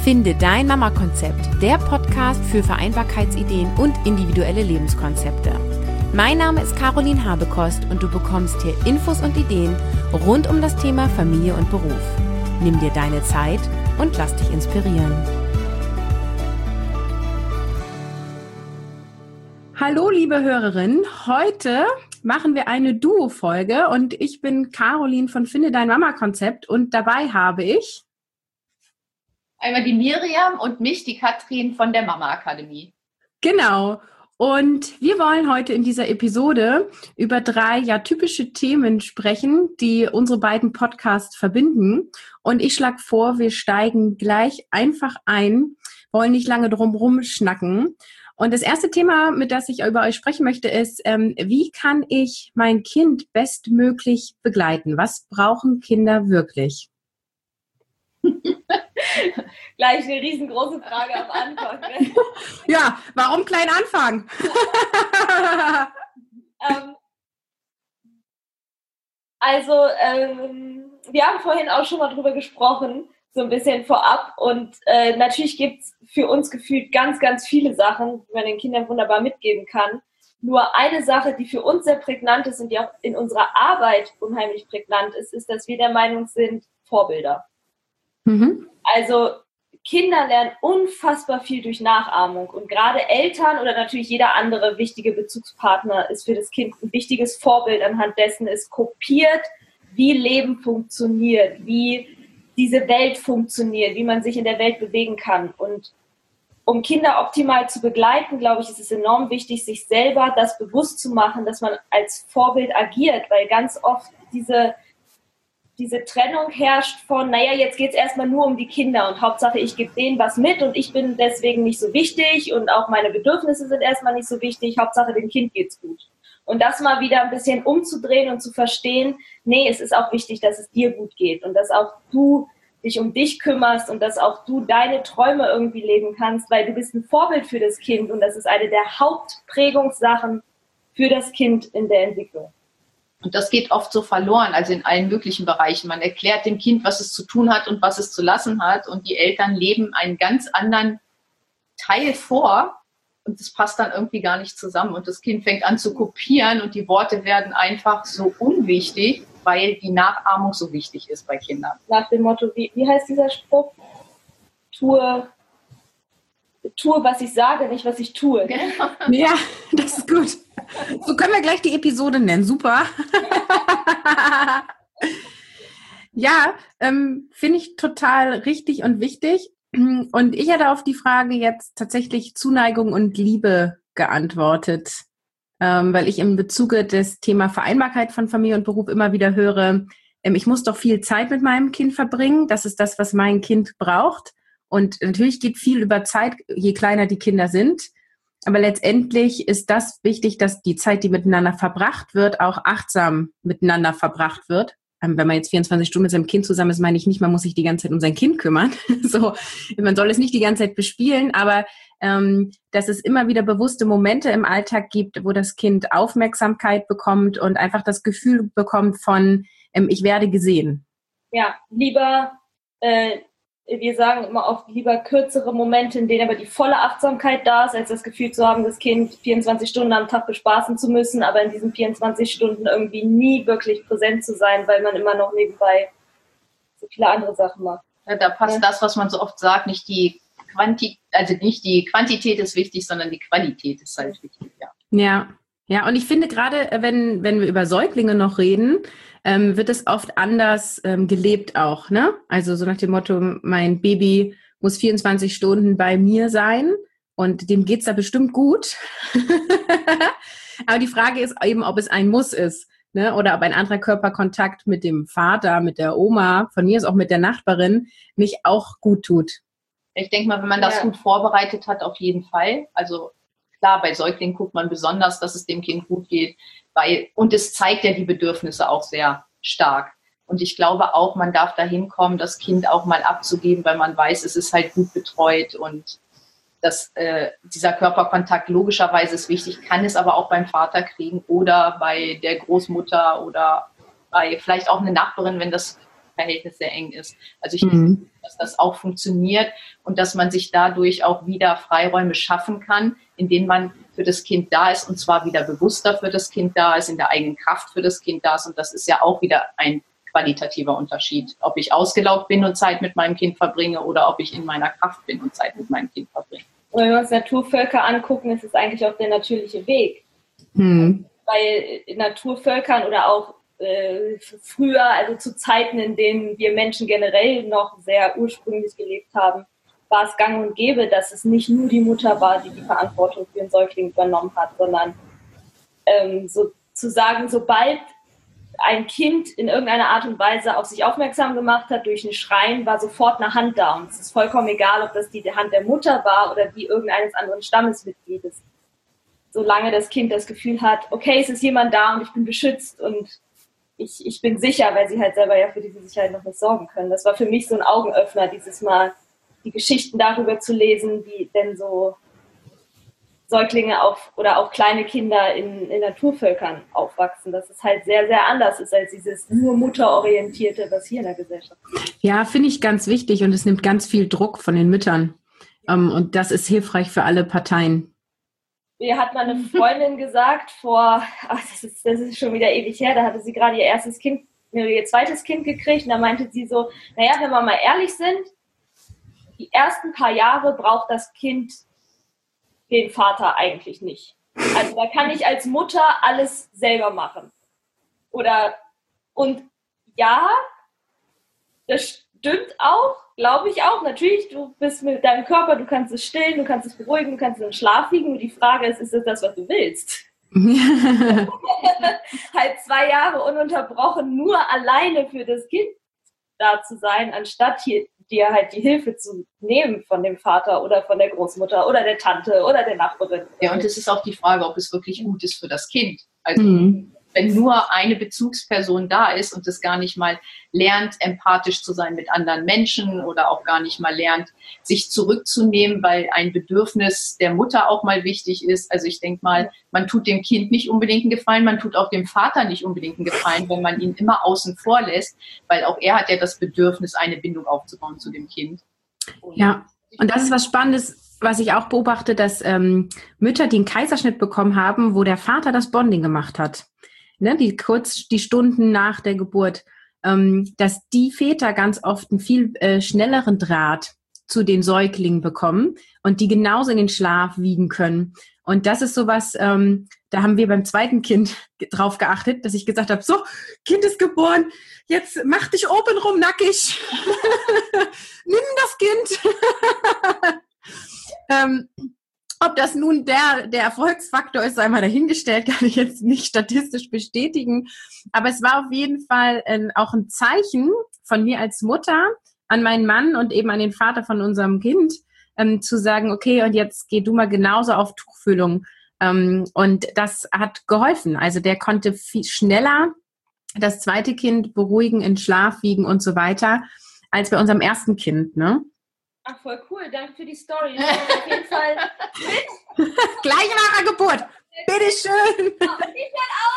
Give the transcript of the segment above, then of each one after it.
Finde dein Mama-Konzept, der Podcast für Vereinbarkeitsideen und individuelle Lebenskonzepte. Mein Name ist Caroline Habekost und du bekommst hier Infos und Ideen rund um das Thema Familie und Beruf. Nimm dir deine Zeit und lass dich inspirieren. Hallo liebe Hörerinnen, heute machen wir eine Duo-Folge und ich bin Caroline von Finde dein Mama-Konzept und dabei habe ich einmal die Miriam und mich, die Katrin von der Mama Akademie. Genau. Und wir wollen heute in dieser Episode über 3 typische Themen sprechen, die unsere beiden Podcasts verbinden. Und ich schlage vor, wir steigen gleich einfach ein, wollen nicht lange drum rumschnacken. Und das erste Thema, mit das ich über euch sprechen möchte, ist, wie kann ich mein Kind bestmöglich begleiten? Was brauchen Kinder wirklich? Gleich eine riesengroße Frage am Anfang. Ne? Ja, warum klein anfangen? Wir haben vorhin auch schon mal drüber gesprochen, so ein bisschen vorab. Und natürlich gibt es für uns gefühlt ganz, ganz viele Sachen, die man den Kindern wunderbar mitgeben kann. Nur eine Sache, die für uns sehr prägnant ist und die auch in unserer Arbeit unheimlich prägnant ist, ist, dass wir der Meinung sind, Vorbilder. Mhm. Also Kinder lernen unfassbar viel durch Nachahmung und gerade Eltern oder natürlich jeder andere wichtige Bezugspartner ist für das Kind ein wichtiges Vorbild, anhand dessen es kopiert, wie Leben funktioniert, wie diese Welt funktioniert, wie man sich in der Welt bewegen kann. Und um Kinder optimal zu begleiten, glaube ich, ist es enorm wichtig, sich selber das bewusst zu machen, dass man als Vorbild agiert, weil ganz oft diese Trennung herrscht von, naja, jetzt geht es erstmal nur um die Kinder und Hauptsache ich gebe denen was mit und ich bin deswegen nicht so wichtig und auch meine Bedürfnisse sind erstmal nicht so wichtig, Hauptsache dem Kind geht's gut. Und das mal wieder ein bisschen umzudrehen und zu verstehen, nee, es ist auch wichtig, dass es dir gut geht und dass auch du dich um dich kümmerst und dass auch du deine Träume irgendwie leben kannst, weil du bist ein Vorbild für das Kind und das ist eine der Hauptprägungssachen für das Kind in der Entwicklung. Und das geht oft so verloren, also in allen möglichen Bereichen. Man erklärt dem Kind, was es zu tun hat und was es zu lassen hat. Und die Eltern leben einen ganz anderen Teil vor. Und das passt dann irgendwie gar nicht zusammen. Und das Kind fängt an zu kopieren und die Worte werden einfach so unwichtig, weil die Nachahmung so wichtig ist bei Kindern. Nach dem Motto, wie heißt dieser Spruch? Tue, was ich sage, nicht was ich tue. Genau. Ja, das ist gut. So können wir gleich die Episode nennen. Super. Ja, finde ich total richtig und wichtig. Und ich hätte auf die Frage jetzt tatsächlich Zuneigung und Liebe geantwortet, weil ich im Bezuge des Thema Vereinbarkeit von Familie und Beruf immer wieder höre, ich muss doch viel Zeit mit meinem Kind verbringen. Das ist das, was mein Kind braucht. Und natürlich geht viel über Zeit, je kleiner die Kinder sind. Aber letztendlich ist das wichtig, dass die Zeit, die miteinander verbracht wird, auch achtsam miteinander verbracht wird. Wenn man jetzt 24 Stunden mit seinem Kind zusammen ist, meine ich nicht, man muss sich die ganze Zeit um sein Kind kümmern. So, man soll es nicht die ganze Zeit bespielen, aber dass es immer wieder bewusste Momente im Alltag gibt, wo das Kind Aufmerksamkeit bekommt und einfach das Gefühl bekommt von, ich werde gesehen. Ja, lieber wir sagen immer oft lieber kürzere Momente, in denen aber die volle Achtsamkeit da ist, als das Gefühl zu haben, das Kind 24 Stunden am Tag bespaßen zu müssen, aber in diesen 24 Stunden irgendwie nie wirklich präsent zu sein, weil man immer noch nebenbei so viele andere Sachen macht. Ja, da passt das, was man so oft sagt, nicht die Quantität ist wichtig, sondern die Qualität ist halt wichtig, ja. Ja, und ich finde gerade, wenn wir über Säuglinge noch reden, wird es oft anders gelebt auch, ne? Also so nach dem Motto, mein Baby muss 24 Stunden bei mir sein und dem geht's da bestimmt gut. Aber die Frage ist eben, ob es ein Muss ist, ne? Oder ob ein anderer Körperkontakt mit dem Vater, mit der Oma, von mir ist auch mit der Nachbarin, nicht auch gut tut. Ich denke mal, wenn man das gut vorbereitet hat, auf jeden Fall. Also klar, bei Säuglingen guckt man besonders, dass es dem Kind gut geht, und es zeigt ja die Bedürfnisse auch sehr stark. Und ich glaube auch, man darf dahin kommen, das Kind auch mal abzugeben, weil man weiß, es ist halt gut betreut und dieser Körperkontakt logischerweise ist wichtig, kann es aber auch beim Vater kriegen oder bei der Großmutter oder bei vielleicht auch eine Nachbarin, wenn das Verhältnis sehr eng ist. Also ich denke, dass das auch funktioniert und dass man sich dadurch auch wieder Freiräume schaffen kann, in denen man für das Kind da ist und zwar wieder bewusster für das Kind da ist, in der eigenen Kraft für das Kind da ist. Und das ist ja auch wieder ein qualitativer Unterschied, ob ich ausgelaugt bin und Zeit mit meinem Kind verbringe oder ob ich in meiner Kraft bin und Zeit mit meinem Kind verbringe. Und wenn wir uns Naturvölker angucken, ist es eigentlich auch der natürliche Weg. Bei Naturvölkern oder auch früher, also zu Zeiten, in denen wir Menschen generell noch sehr ursprünglich gelebt haben, war es gang und gäbe, dass es nicht nur die Mutter war, die die Verantwortung für den Säugling übernommen hat, sondern sozusagen, sobald ein Kind in irgendeiner Art und Weise auf sich aufmerksam gemacht hat durch ein Schreien, war sofort eine Hand da. Und es ist vollkommen egal, ob das die Hand der Mutter war oder die irgendeines anderen Stammesmitgliedes. Solange das Kind das Gefühl hat, okay, es ist jemand da und ich bin beschützt und ich bin sicher, weil sie halt selber ja für diese Sicherheit noch nicht sorgen können. Das war für mich so ein Augenöffner, dieses Mal die Geschichten darüber zu lesen, wie denn so Säuglinge oder auch kleine Kinder in Naturvölkern aufwachsen, dass es halt sehr, sehr anders ist als dieses nur mutterorientierte, was hier in der Gesellschaft ist. Ja, finde ich ganz wichtig und es nimmt ganz viel Druck von den Müttern. Und das ist hilfreich für alle Parteien. Mir hat meine Freundin gesagt, das ist schon wieder ewig her, da hatte sie gerade ihr zweites Kind gekriegt und da meinte sie so, naja, wenn wir mal ehrlich sind, die ersten paar Jahre braucht das Kind den Vater eigentlich nicht. Also da kann ich als Mutter alles selber machen. Und ja, das stimmt auch, glaube ich auch. Natürlich, du bist mit deinem Körper, du kannst es stillen, du kannst es beruhigen, du kannst es in Schlaf wiegen. Nur die Frage ist es das, was du willst? Halt 2 Jahre ununterbrochen nur alleine für das Kind da zu sein, anstatt dir halt die Hilfe zu nehmen von dem Vater oder von der Großmutter oder der Tante oder der Nachbarin. Ja, und es ist auch die Frage, ob es wirklich gut ist für das Kind. Also wenn nur eine Bezugsperson da ist und es gar nicht mal lernt, empathisch zu sein mit anderen Menschen oder auch gar nicht mal lernt, sich zurückzunehmen, weil ein Bedürfnis der Mutter auch mal wichtig ist. Also ich denke mal, man tut dem Kind nicht unbedingt einen Gefallen, man tut auch dem Vater nicht unbedingt einen Gefallen, wenn man ihn immer außen vor lässt, weil auch er hat ja das Bedürfnis, eine Bindung aufzubauen zu dem Kind. Ja, und das ist was Spannendes, was ich auch beobachte, dass Mütter, die einen Kaiserschnitt bekommen haben, wo der Vater das Bonding gemacht hat, ne, die Stunden nach der Geburt, dass die Väter ganz oft einen viel schnelleren Draht zu den Säuglingen bekommen und die genauso in den Schlaf wiegen können. Und das ist sowas, da haben wir beim zweiten Kind drauf geachtet, dass ich gesagt habe, so, Kind ist geboren, jetzt mach dich obenrum nackig. Nimm das Kind. Ob das nun der Erfolgsfaktor ist, sei mal dahingestellt, kann ich jetzt nicht statistisch bestätigen. Aber es war auf jeden Fall auch ein Zeichen von mir als Mutter an meinen Mann und eben an den Vater von unserem Kind, zu sagen, okay, und jetzt geh du mal genauso auf Tuchfühlung. Und das hat geholfen. Also der konnte viel schneller das zweite Kind beruhigen, in Schlaf wiegen und so weiter, als bei unserem ersten Kind, ne? Ach, voll cool. Danke für die Story. Ich auf jeden Fall mit. Gleich nach der Geburt. Bitteschön. Aber sieht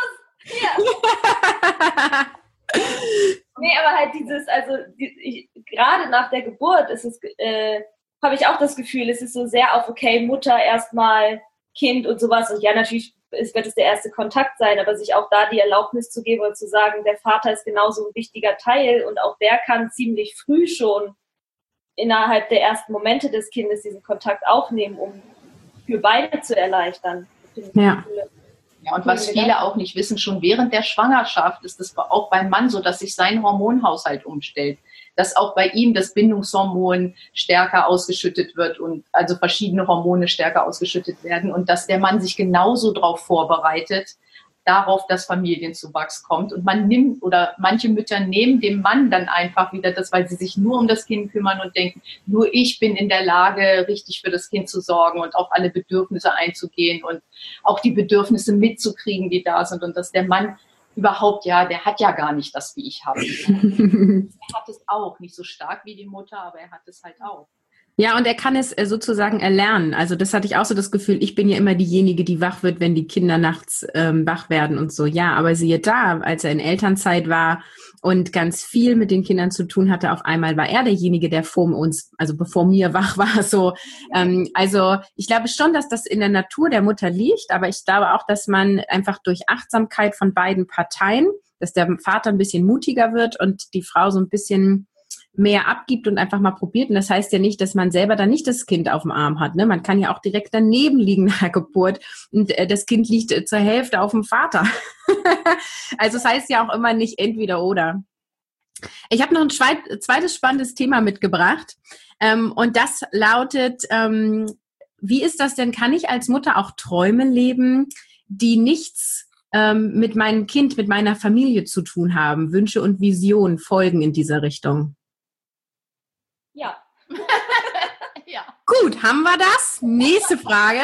halt aus. Hier. Nee, aber halt gerade nach der Geburt habe ich auch das Gefühl, es ist so sehr auf, okay, Mutter erstmal, Kind und sowas. Und ja, natürlich wird es der erste Kontakt sein, aber sich auch da die Erlaubnis zu geben und zu sagen, der Vater ist genauso ein wichtiger Teil und auch der kann ziemlich früh schon innerhalb der ersten Momente des Kindes diesen Kontakt aufnehmen, um für beide zu erleichtern. Ja. Ja, und was viele auch nicht wissen, schon während der Schwangerschaft ist es auch beim Mann so, dass sich sein Hormonhaushalt umstellt. Dass auch bei ihm das Bindungshormon stärker ausgeschüttet wird und also verschiedene Hormone stärker ausgeschüttet werden und dass der Mann sich genauso darauf vorbereitet, darauf, dass Familienzuwachs kommt. Und manche Mütter nehmen dem Mann dann einfach wieder das, weil sie sich nur um das Kind kümmern und denken, nur ich bin in der Lage, richtig für das Kind zu sorgen und auf alle Bedürfnisse einzugehen und auch die Bedürfnisse mitzukriegen, die da sind. Und dass der Mann überhaupt, der hat ja gar nicht das, wie ich habe. Er hat es auch, nicht so stark wie die Mutter, aber er hat es halt auch. Ja, und er kann es sozusagen erlernen. Also das hatte ich auch so das Gefühl, ich bin ja immer diejenige, die wach wird, wenn die Kinder nachts wach werden und so. Ja, aber siehe da, als er in Elternzeit war und ganz viel mit den Kindern zu tun hatte, auf einmal war er derjenige, der vor uns, also bevor mir wach war. So, also ich glaube schon, dass das in der Natur der Mutter liegt, aber ich glaube auch, dass man einfach durch Achtsamkeit von beiden Parteien, dass der Vater ein bisschen mutiger wird und die Frau so ein bisschen mehr abgibt und einfach mal probiert. Und das heißt ja nicht, dass man selber dann nicht das Kind auf dem Arm hat. Ne? Man kann ja auch direkt daneben liegen nach der Geburt und das Kind liegt zur Hälfte auf dem Vater. Also es heißt ja auch immer nicht entweder oder. Ich habe noch ein zweites spannendes Thema mitgebracht und das lautet, wie ist das denn, kann ich als Mutter auch Träume leben, die nichts mit meinem Kind, mit meiner Familie zu tun haben? Wünsche und Visionen folgen in dieser Richtung. Ja. Ja. Gut, haben wir das? Nächste Frage.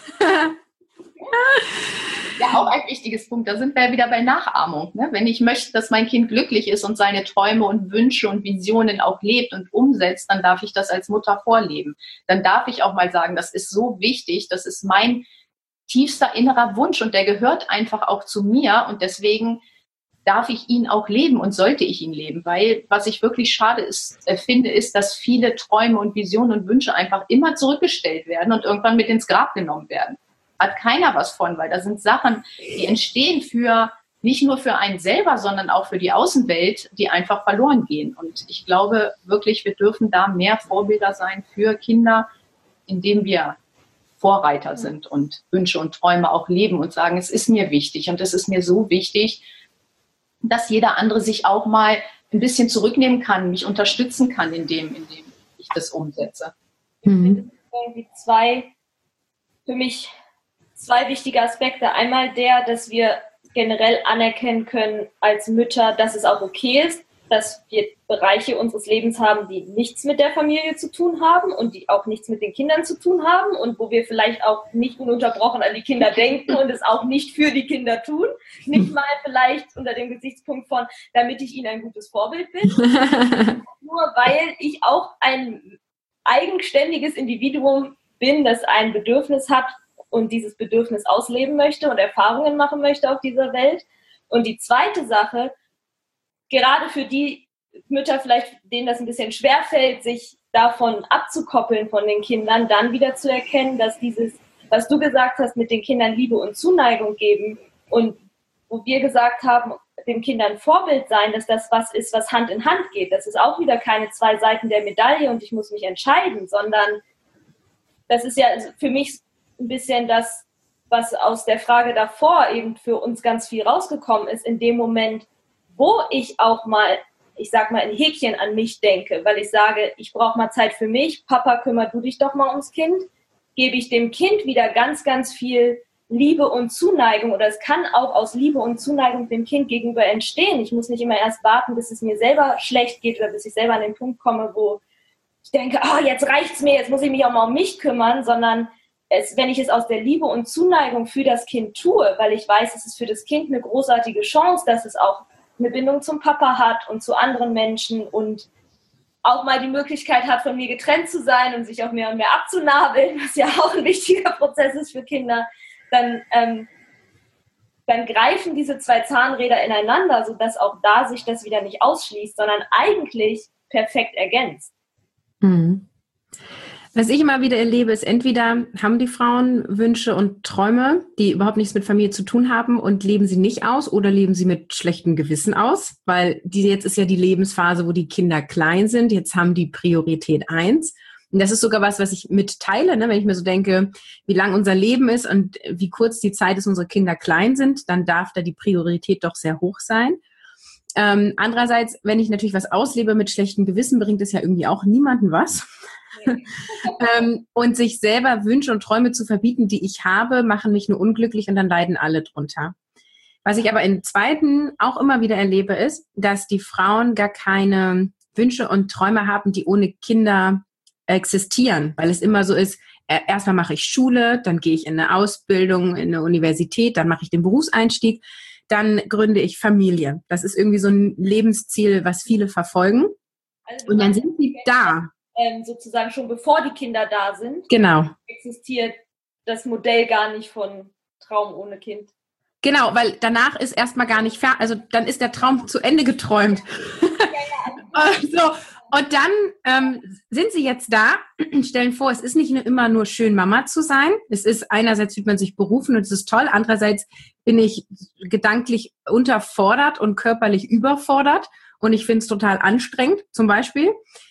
Ja, auch ein wichtiges Punkt. Da sind wir ja wieder bei Nachahmung. Ne? Wenn ich möchte, dass mein Kind glücklich ist und seine Träume und Wünsche und Visionen auch lebt und umsetzt, dann darf ich das als Mutter vorleben. Dann darf ich auch mal sagen, das ist so wichtig, das ist mein tiefster innerer Wunsch und der gehört einfach auch zu mir und deswegen darf ich ihn auch leben und sollte ich ihn leben, weil was ich wirklich schade finde, ist, dass viele Träume und Visionen und Wünsche einfach immer zurückgestellt werden und irgendwann mit ins Grab genommen werden. Hat keiner was von, weil da sind Sachen, die entstehen nicht nur für einen selber, sondern auch für die Außenwelt, die einfach verloren gehen. Und ich glaube wirklich, wir dürfen da mehr Vorbilder sein für Kinder, indem wir Vorreiter sind und Wünsche und Träume auch leben und sagen, es ist mir wichtig und es ist mir so wichtig, dass jeder andere sich auch mal ein bisschen zurücknehmen kann, mich unterstützen kann, indem ich das umsetze. Mhm. Irgendwie für mich zwei wichtige Aspekte. Einmal dass wir generell anerkennen können als Mütter, dass es auch okay ist, dass wir Bereiche unseres Lebens haben, die nichts mit der Familie zu tun haben und die auch nichts mit den Kindern zu tun haben und wo wir vielleicht auch nicht ununterbrochen an die Kinder denken und es auch nicht für die Kinder tun. Nicht mal vielleicht unter dem Gesichtspunkt von, damit ich ihnen ein gutes Vorbild bin, nur weil ich auch ein eigenständiges Individuum bin, das ein Bedürfnis hat und dieses Bedürfnis ausleben möchte und Erfahrungen machen möchte auf dieser Welt. Und die zweite Sache, gerade für die Mütter vielleicht, denen das ein bisschen schwerfällt, sich davon abzukoppeln von den Kindern, dann wieder zu erkennen, dass dieses, was du gesagt hast, mit den Kindern Liebe und Zuneigung geben und wo wir gesagt haben, den Kindern Vorbild sein, dass das was ist, was Hand in Hand geht. Das ist auch wieder keine zwei Seiten der Medaille und ich muss mich entscheiden, sondern das ist ja für mich ein bisschen das, was aus der Frage davor eben für uns ganz viel rausgekommen ist, in dem Moment, wo ich auch mal, ich sag mal, ein Häkchen an mich denke, weil ich sage, ich brauche mal Zeit für mich, Papa, kümmer du dich doch mal ums Kind, gebe ich dem Kind wieder ganz, ganz viel Liebe und Zuneigung oder es kann auch aus Liebe und Zuneigung dem Kind gegenüber entstehen. Ich muss nicht immer erst warten, bis es mir selber schlecht geht oder bis ich selber an den Punkt komme, wo ich denke, oh, jetzt reicht's mir, jetzt muss ich mich auch mal um mich kümmern, sondern wenn ich es aus der Liebe und Zuneigung für das Kind tue, weil ich weiß, es ist für das Kind eine großartige Chance, dass es auch eine Bindung zum Papa hat und zu anderen Menschen und auch mal die Möglichkeit hat, von mir getrennt zu sein und sich auch mehr und mehr abzunabeln, was ja auch ein wichtiger Prozess ist für Kinder, dann greifen diese zwei Zahnräder ineinander, sodass auch da sich das wieder nicht ausschließt, sondern eigentlich perfekt ergänzt. Mhm. Was ich immer wieder erlebe, ist entweder haben die Frauen Wünsche und Träume, die überhaupt nichts mit Familie zu tun haben und leben sie nicht aus oder leben sie mit schlechtem Gewissen aus, weil jetzt ist ja die Lebensphase, wo die Kinder klein sind, jetzt haben die Priorität 1. Und das ist sogar was ich mitteile, ne? Wenn ich mir so denke, wie lang unser Leben ist und wie kurz die Zeit ist, unsere Kinder klein sind, dann darf da die Priorität doch sehr hoch sein. Andererseits, wenn ich natürlich was auslebe mit schlechtem Gewissen, bringt es ja irgendwie auch niemandem was. Und sich selber Wünsche und Träume zu verbieten, die ich habe, machen mich nur unglücklich und dann leiden alle drunter. Was ich aber im Zweiten auch immer wieder erlebe, ist, dass die Frauen gar keine Wünsche und Träume haben, die ohne Kinder existieren, weil es immer so ist, erstmal mache ich Schule, dann gehe ich in eine Ausbildung, in eine Universität, dann mache ich den Berufseinstieg, dann gründe ich Familie. Das ist irgendwie so ein Lebensziel, was viele verfolgen. Also und dann sind sie da. sozusagen schon bevor die Kinder da sind. Genau. Existiert das Modell gar nicht von Traum ohne Kind. Genau, weil danach ist erstmal gar nicht fertig, also dann ist der Traum zu Ende geträumt. So, und dann sind sie jetzt da, stellen vor, es ist nicht immer nur schön, Mama zu sein. Es ist einerseits fühlt man sich berufen und es ist toll, andererseits bin ich gedanklich unterfordert und körperlich überfordert und ich finde es total anstrengend, zum Beispiel.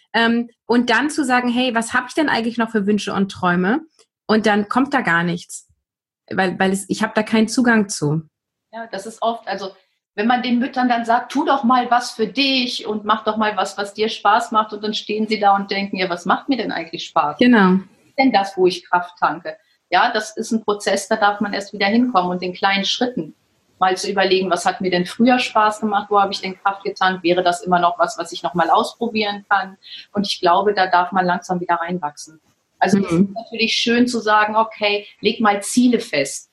Und dann zu sagen, hey, was habe ich denn eigentlich noch für Wünsche und Träume? Und dann kommt da gar nichts, weil ich habe da keinen Zugang zu. Ja, das ist oft, also wenn man den Müttern dann sagt, tu doch mal was für dich und mach doch mal was dir Spaß macht und dann stehen sie da und denken, ja, was macht mir denn eigentlich Spaß? Genau. Was ist denn das, wo ich Kraft tanke? Ja, das ist ein Prozess, da darf man erst wieder hinkommen und in kleinen Schritten mal zu überlegen, was hat mir denn früher Spaß gemacht, wo habe ich denn Kraft getankt, wäre das immer noch was ich noch mal ausprobieren kann? Und ich glaube, da darf man langsam wieder reinwachsen. Also es ist natürlich schön zu sagen, okay, leg mal Ziele fest.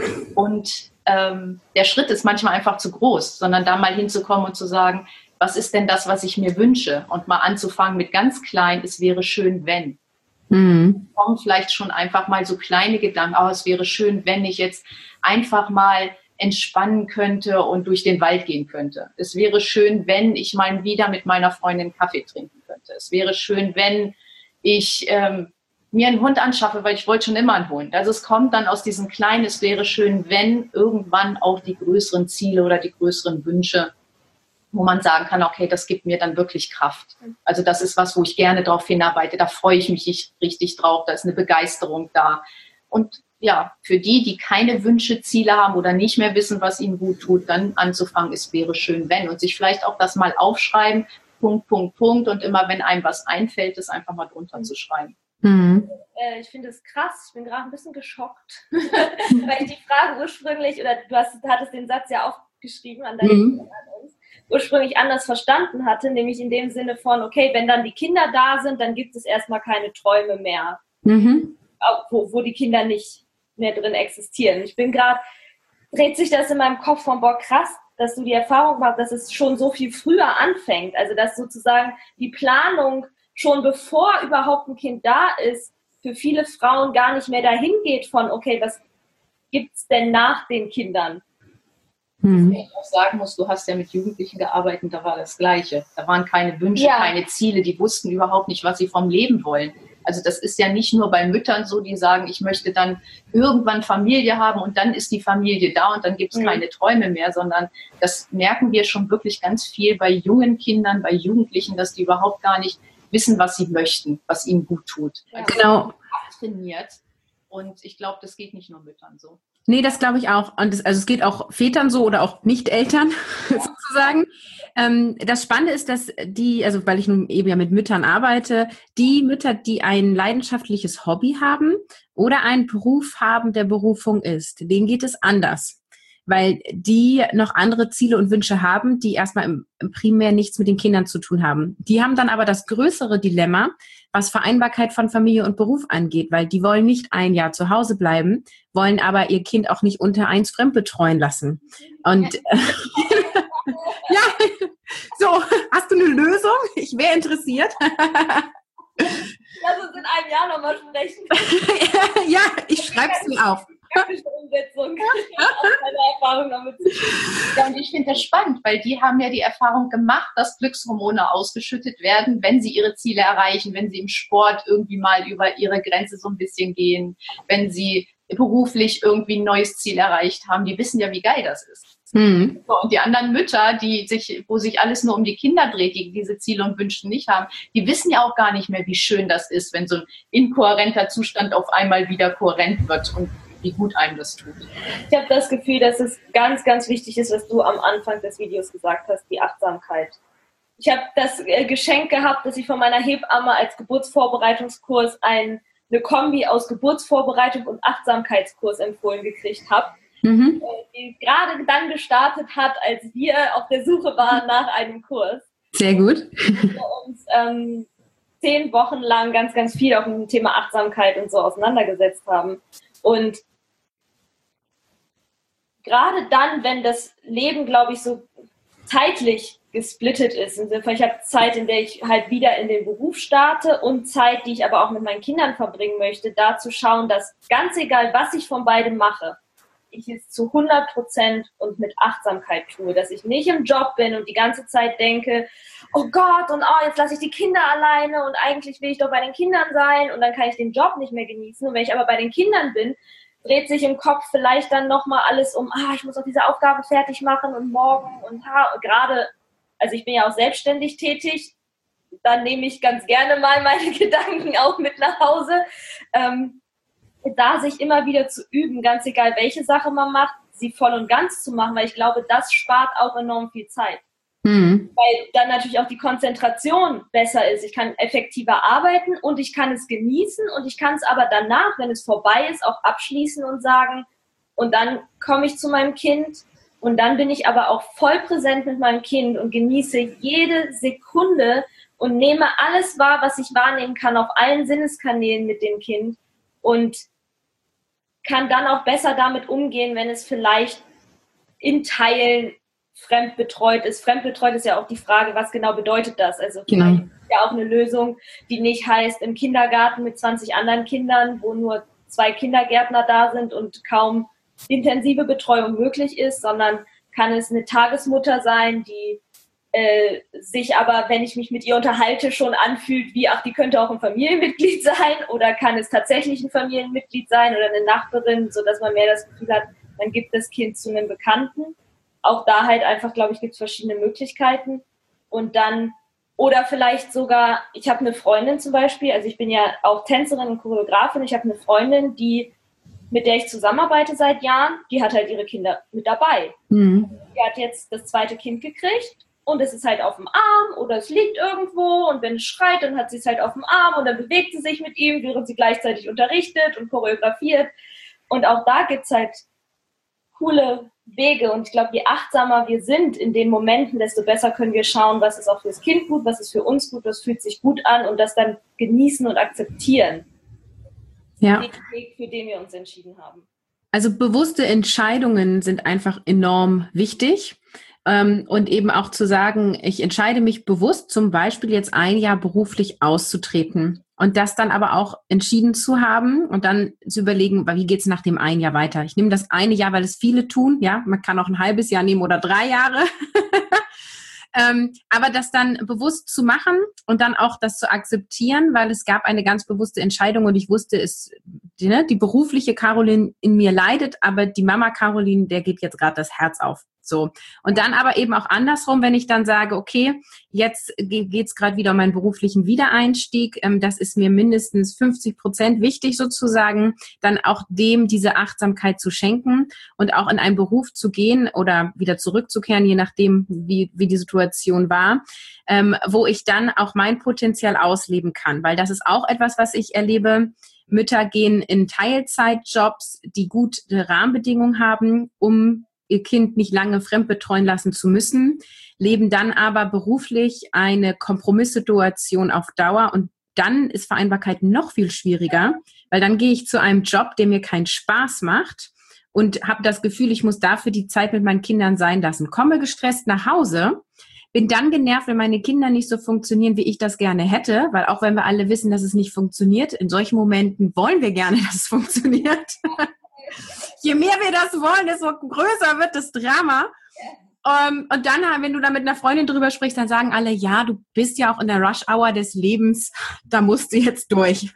Und der Schritt ist manchmal einfach zu groß, sondern da mal hinzukommen und zu sagen, was ist denn das, was ich mir wünsche? Und mal anzufangen mit ganz klein, es wäre schön, wenn. Kommen vielleicht schon einfach mal so kleine Gedanken, es wäre schön, wenn ich jetzt einfach mal entspannen könnte und durch den Wald gehen könnte. Es wäre schön, wenn ich mal wieder mit meiner Freundin Kaffee trinken könnte. Es wäre schön, wenn ich mir einen Hund anschaffe, weil ich wollte schon immer einen Hund. Also es kommt dann aus diesem Kleinen, es wäre schön, wenn irgendwann auch die größeren Ziele oder die größeren Wünsche, wo man sagen kann, okay, das gibt mir dann wirklich Kraft. Also das ist was, wo ich gerne drauf hinarbeite, da freue ich mich richtig drauf, da ist eine Begeisterung da. Und ja, für die keine Wünsche, Ziele haben oder nicht mehr wissen, was ihnen gut tut, dann anzufangen, es wäre schön, wenn. Und sich vielleicht auch das mal aufschreiben, Punkt. Und immer, wenn einem was einfällt, das einfach mal drunter zu schreiben. Ich finde es krass, ich bin gerade ein bisschen geschockt, weil ich die Frage ursprünglich, oder du hattest den Satz ja aufgeschrieben an deine Kinder an uns, ursprünglich anders verstanden hatte, nämlich in dem Sinne von, okay, wenn dann die Kinder da sind, dann gibt es erstmal keine Träume mehr, wo die Kinder nicht mehr drin existieren. Ich bin gerade, dreht sich das in meinem Kopf von, krass, dass du die Erfahrung machst, dass es schon so viel früher anfängt, also dass sozusagen die Planung schon bevor überhaupt ein Kind da ist, für viele Frauen gar nicht mehr dahin geht von, okay, was gibt's denn nach den Kindern? Was ich auch sagen muss, du hast ja mit Jugendlichen gearbeitet, da war das Gleiche. Da waren keine Wünsche, keine Ziele, die wussten überhaupt nicht, was sie vom Leben wollen. Also das ist ja nicht nur bei Müttern so, die sagen, ich möchte dann irgendwann Familie haben und dann ist die Familie da und dann gibt es keine Träume mehr, sondern das merken wir schon wirklich ganz viel bei jungen Kindern, bei Jugendlichen, dass die überhaupt gar nicht wissen, was sie möchten, was ihnen gut tut. Also genau. Trainiert. Und ich glaube, das geht nicht nur Müttern so. Nee, das glaube ich auch. Und es geht auch Vätern so oder auch Nicht-Eltern sozusagen. Das Spannende ist, dass also weil ich nun eben ja mit Müttern arbeite, die Mütter, die ein leidenschaftliches Hobby haben oder einen Beruf haben, der Berufung ist, denen geht es anders. Weil die noch andere Ziele und Wünsche haben, die erstmal im primär nichts mit den Kindern zu tun haben. Die haben dann aber das größere Dilemma, was Vereinbarkeit von Familie und Beruf angeht, weil die wollen nicht ein Jahr zu Hause bleiben, wollen aber ihr Kind auch nicht unter 1 fremdbetreuen lassen. Und ja, so, hast du eine Lösung? Ich wäre interessiert. Lass uns in einem Jahr nochmal sprechen. Ja, ich schreibe es mir auf. Umsetzung. Erfahrung damit. Ja, und ich finde das spannend, weil die haben ja die Erfahrung gemacht, dass Glückshormone ausgeschüttet werden, wenn sie ihre Ziele erreichen, wenn sie im Sport irgendwie mal über ihre Grenze so ein bisschen gehen, wenn sie beruflich irgendwie ein neues Ziel erreicht haben. Die wissen ja, wie geil das ist. So, und die anderen Mütter, wo sich alles nur um die Kinder dreht, die diese Ziele und Wünsche nicht haben, die wissen ja auch gar nicht mehr, wie schön das ist, wenn so ein inkohärenter Zustand auf einmal wieder kohärent wird und wie gut einem das tut. Ich habe das Gefühl, dass es ganz, ganz wichtig ist, was du am Anfang des Videos gesagt hast, die Achtsamkeit. Ich habe das Geschenk gehabt, dass ich von meiner Hebamme als Geburtsvorbereitungskurs eine Kombi aus Geburtsvorbereitung und Achtsamkeitskurs empfohlen gekriegt habe, die gerade dann gestartet hat, als wir auf der Suche waren nach einem Kurs. Sehr gut. Wir uns 10 Wochen lang ganz, ganz viel auf dem Thema Achtsamkeit und so auseinandergesetzt haben. Und gerade dann, wenn das Leben, glaube ich, so zeitlich gesplittet ist. Insofern, ich habe Zeit, in der ich halt wieder in den Beruf starte und Zeit, die ich aber auch mit meinen Kindern verbringen möchte, da zu schauen, dass ganz egal, was ich von beidem mache, ich es zu 100% und mit Achtsamkeit tue, dass ich nicht im Job bin und die ganze Zeit denke, oh Gott, und jetzt lasse ich die Kinder alleine und eigentlich will ich doch bei den Kindern sein und dann kann ich den Job nicht mehr genießen. Und wenn ich aber bei den Kindern bin, dreht sich im Kopf vielleicht dann nochmal alles um, ich muss auch diese Aufgabe fertig machen und morgen und gerade, also ich bin ja auch selbstständig tätig, dann nehme ich ganz gerne mal meine Gedanken auch mit nach Hause. Da sich immer wieder zu üben, ganz egal welche Sache man macht, sie voll und ganz zu machen, weil ich glaube, das spart auch enorm viel Zeit. Weil dann natürlich auch die Konzentration besser ist. Ich kann effektiver arbeiten und ich kann es genießen und ich kann es aber danach, wenn es vorbei ist, auch abschließen und sagen, und dann komme ich zu meinem Kind und dann bin ich aber auch voll präsent mit meinem Kind und genieße jede Sekunde und nehme alles wahr, was ich wahrnehmen kann auf allen Sinneskanälen mit dem Kind und kann dann auch besser damit umgehen, wenn es vielleicht in Teilen fremdbetreut ist. Fremdbetreut ist ja auch die Frage, was genau bedeutet das? Also vielleicht ist ja auch eine Lösung, die nicht heißt im Kindergarten mit 20 anderen Kindern, wo nur 2 Kindergärtner da sind und kaum intensive Betreuung möglich ist, sondern kann es eine Tagesmutter sein, die sich aber, wenn ich mich mit ihr unterhalte, schon anfühlt, wie, die könnte auch ein Familienmitglied sein oder kann es tatsächlich ein Familienmitglied sein oder eine Nachbarin, sodass man mehr das Gefühl hat, man gibt das Kind zu einem Bekannten. Auch da halt einfach, glaube ich, gibt es verschiedene Möglichkeiten. Und dann, oder vielleicht sogar, ich habe eine Freundin zum Beispiel, also ich bin ja auch Tänzerin und Choreografin, ich habe eine Freundin, mit der ich zusammenarbeite seit Jahren, die hat halt ihre Kinder mit dabei. Die hat jetzt das 2. Kind gekriegt und es ist halt auf dem Arm oder es liegt irgendwo und wenn es schreit, dann hat sie es halt auf dem Arm und dann bewegt sie sich mit ihm, während sie gleichzeitig unterrichtet und choreografiert. Und auch da gibt es halt coole Wege und ich glaube, je achtsamer wir sind in den Momenten, desto besser können wir schauen, was ist auch fürs Kind gut, was ist für uns gut, was fühlt sich gut an und das dann genießen und akzeptieren. Ja. Den Weg, für den wir uns entschieden haben. Also bewusste Entscheidungen sind einfach enorm wichtig. Und eben auch zu sagen, ich entscheide mich bewusst, zum Beispiel jetzt ein Jahr beruflich auszutreten und das dann aber auch entschieden zu haben und dann zu überlegen, wie geht's nach dem einen Jahr weiter? Ich nehme das eine Jahr, weil es viele tun, ja, man kann auch ein halbes Jahr nehmen oder 3 Jahre. Aber das dann bewusst zu machen und dann auch das zu akzeptieren, weil es gab eine ganz bewusste Entscheidung und ich wusste, die berufliche Caroline in mir leidet, aber die Mama Caroline, der geht jetzt gerade das Herz auf. So. Und dann aber eben auch andersrum, wenn ich dann sage, okay, jetzt geht's gerade wieder um meinen beruflichen Wiedereinstieg, das ist mir mindestens 50% wichtig sozusagen, dann auch dem diese Achtsamkeit zu schenken und auch in einen Beruf zu gehen oder wieder zurückzukehren, je nachdem, wie die Situation war, wo ich dann auch mein Potenzial ausleben kann, weil das ist auch etwas, was ich erlebe. Mütter gehen in Teilzeitjobs, die gute Rahmenbedingungen haben, um ihr Kind nicht lange fremdbetreuen lassen zu müssen, leben dann aber beruflich eine Kompromisssituation auf Dauer und dann ist Vereinbarkeit noch viel schwieriger, weil dann gehe ich zu einem Job, der mir keinen Spaß macht und habe das Gefühl, ich muss dafür die Zeit mit meinen Kindern sein lassen. Komme gestresst nach Hause, bin dann genervt, wenn meine Kinder nicht so funktionieren, wie ich das gerne hätte, weil auch wenn wir alle wissen, dass es nicht funktioniert, in solchen Momenten wollen wir gerne, dass es funktioniert. Je mehr wir das wollen, desto größer wird das Drama. Und dann, wenn du da mit einer Freundin drüber sprichst, dann sagen alle, ja, du bist ja auch in der Rush-Hour des Lebens, da musst du jetzt durch.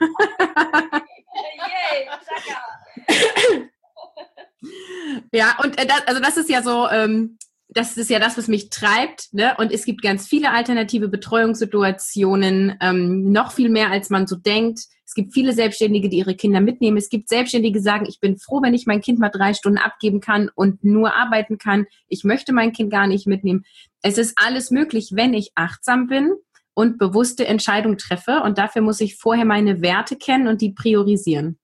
Ja, und das ist ja so, das ist ja das, was mich treibt, ne? Und es gibt ganz viele alternative Betreuungssituationen, noch viel mehr, als man so denkt. Es gibt viele Selbstständige, die ihre Kinder mitnehmen. Es gibt Selbstständige, die sagen, ich bin froh, wenn ich mein Kind mal 3 Stunden abgeben kann und nur arbeiten kann. Ich möchte mein Kind gar nicht mitnehmen. Es ist alles möglich, wenn ich achtsam bin und bewusste Entscheidungen treffe. Und dafür muss ich vorher meine Werte kennen und die priorisieren.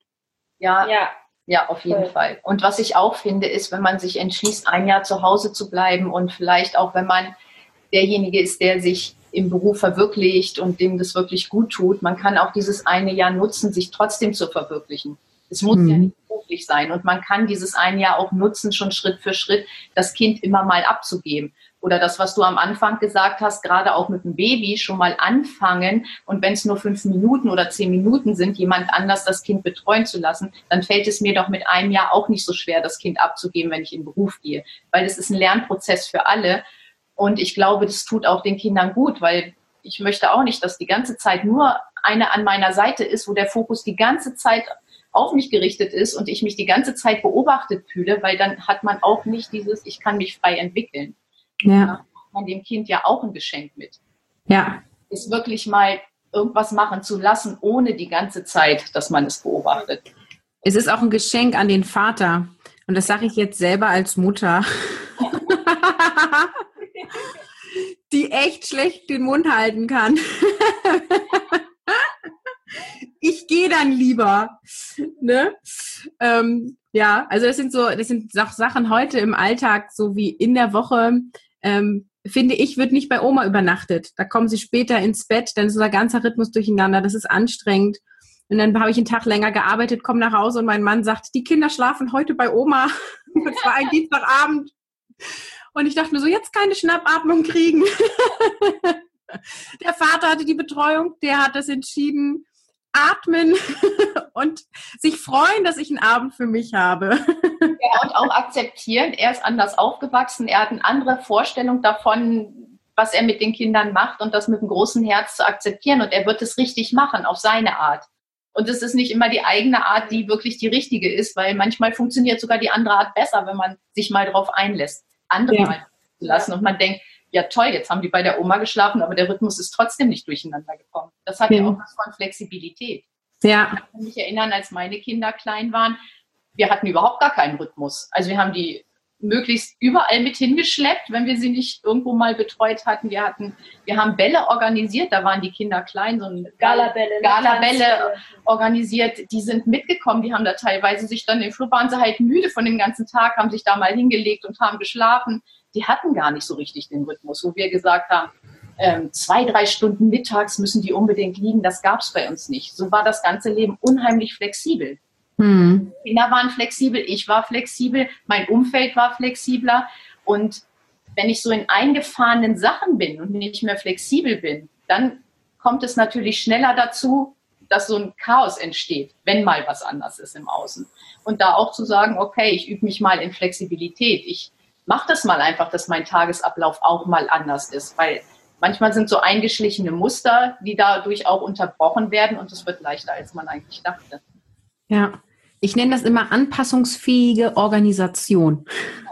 Ja, auf jeden Fall. Und was ich auch finde, ist, wenn man sich entschließt, ein Jahr zu Hause zu bleiben und vielleicht auch, wenn man derjenige ist, der sich im Beruf verwirklicht und dem das wirklich gut tut, man kann auch dieses eine Jahr nutzen, sich trotzdem zu verwirklichen. Es muss ja nicht beruflich sein und man kann dieses eine Jahr auch nutzen, schon Schritt für Schritt das Kind immer mal abzugeben. Oder das, was du am Anfang gesagt hast, gerade auch mit dem Baby schon mal anfangen. Und wenn es nur 5 Minuten oder 10 Minuten sind, jemand anders das Kind betreuen zu lassen, dann fällt es mir doch mit einem Jahr auch nicht so schwer, das Kind abzugeben, wenn ich in den Beruf gehe. Weil das ist ein Lernprozess für alle. Und ich glaube, das tut auch den Kindern gut, weil ich möchte auch nicht, dass die ganze Zeit nur eine an meiner Seite ist, wo der Fokus die ganze Zeit auf mich gerichtet ist und ich mich die ganze Zeit beobachtet fühle, weil dann hat man auch nicht dieses, ich kann mich frei entwickeln. Ja. Da macht man dem Kind ja auch ein Geschenk mit. Ja. Ist wirklich mal irgendwas machen zu lassen, ohne die ganze Zeit, dass man es beobachtet. Es ist auch ein Geschenk an den Vater. Und das sage ich jetzt selber als Mutter, die echt schlecht den Mund halten kann. Ich gehe dann lieber. Ne? Ja, also das sind auch Sachen heute im Alltag, so wie in der Woche, finde ich, wird nicht bei Oma übernachtet. Da kommen sie später ins Bett, dann ist unser ganzer Rhythmus durcheinander, das ist anstrengend. Und dann habe ich einen Tag länger gearbeitet, komme nach Hause und mein Mann sagt, die Kinder schlafen heute bei Oma. Das war ein Dienstagabend. Und ich dachte mir so, jetzt keine Schnappatmung kriegen. Der Vater hatte die Betreuung, der hat das entschieden. Atmen und sich freuen, dass ich einen Abend für mich habe. Ja, und auch akzeptieren, er ist anders aufgewachsen, er hat eine andere Vorstellung davon, was er mit den Kindern macht und das mit einem großen Herz zu akzeptieren und er wird es richtig machen, auf seine Art. Und es ist nicht immer die eigene Art, die wirklich die richtige ist, weil manchmal funktioniert sogar die andere Art besser, wenn man sich mal darauf einlässt, andere mal zu lassen und man denkt, ja toll, jetzt haben die bei der Oma geschlafen, aber der Rhythmus ist trotzdem nicht durcheinander gekommen. Das hat ja auch was von Flexibilität. Ja. Ich kann mich erinnern, als meine Kinder klein waren, wir hatten überhaupt gar keinen Rhythmus. Also wir haben die möglichst überall mit hingeschleppt, wenn wir sie nicht irgendwo mal betreut hatten. Wir haben Bälle organisiert, da waren die Kinder klein, so ein Galabälle organisiert, die sind mitgekommen, die haben da teilweise sich dann im Flur, waren sie halt müde von dem ganzen Tag, haben sich da mal hingelegt und haben geschlafen. Die hatten gar nicht so richtig den Rhythmus, wo wir gesagt haben, 2-3 Stunden mittags müssen die unbedingt liegen, das gab es bei uns nicht. So war das ganze Leben unheimlich flexibel. Die Kinder waren flexibel, ich war flexibel, mein Umfeld war flexibler und wenn ich so in eingefahrenen Sachen bin und nicht mehr flexibel bin, dann kommt es natürlich schneller dazu, dass so ein Chaos entsteht, wenn mal was anders ist im Außen. Und da auch zu sagen, okay, ich übe mich mal in Flexibilität, ich mache das mal einfach, dass mein Tagesablauf auch mal anders ist, weil manchmal sind so eingeschlichene Muster, die dadurch auch unterbrochen werden und es wird leichter, als man eigentlich dachte. Ja, ich nenne das immer anpassungsfähige Organisation.